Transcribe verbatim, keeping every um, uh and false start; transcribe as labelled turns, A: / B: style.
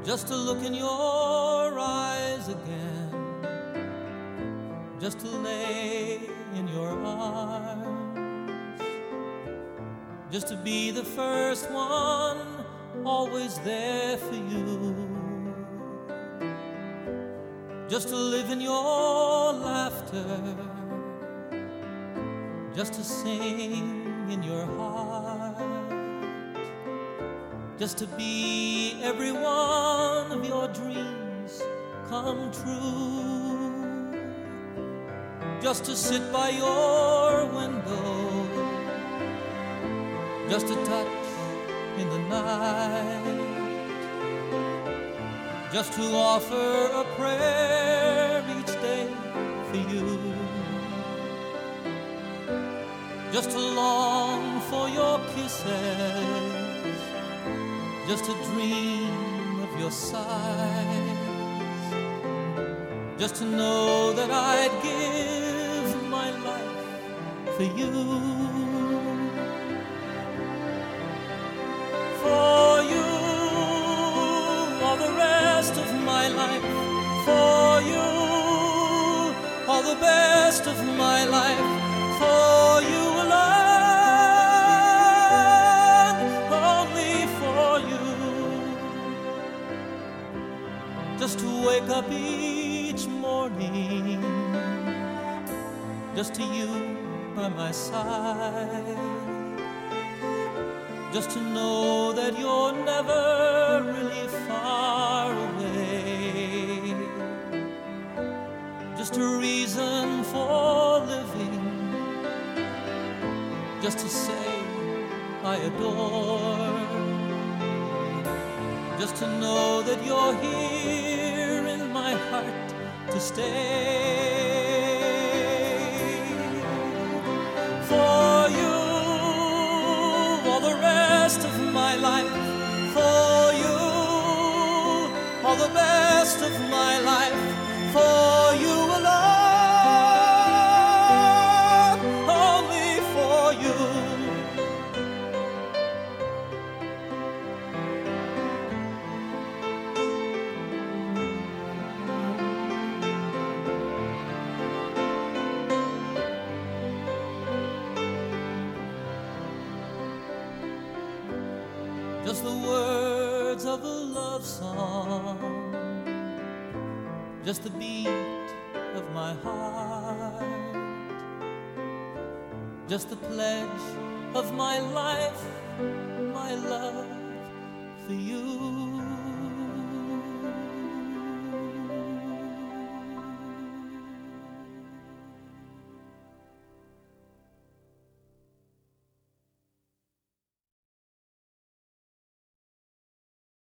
A: just to look in your eyes again, just to lay in your arms, just to be the first one, always there for you, just to live in your laughter, just to sing in your heart, just to be every one of your dreams come true, just to sit by your window, just to touch in the night, just to offer a prayer each day for you, just to long for your kisses, just to dream of your sighs, just to know that I'd give my life for you. For you, all the rest of my life. For you, all the best of my life. For you alone. Just to wake up each morning, just to you by my side, just to know that you're never really far away, just a reason for living, just to say I adore, just to know that you're here in my heart to stay. For you, all the rest of my life. For you, all the best of my life. For you alone, only for you. Just the words of a love song, just the beat of my heart, just the pledge of my life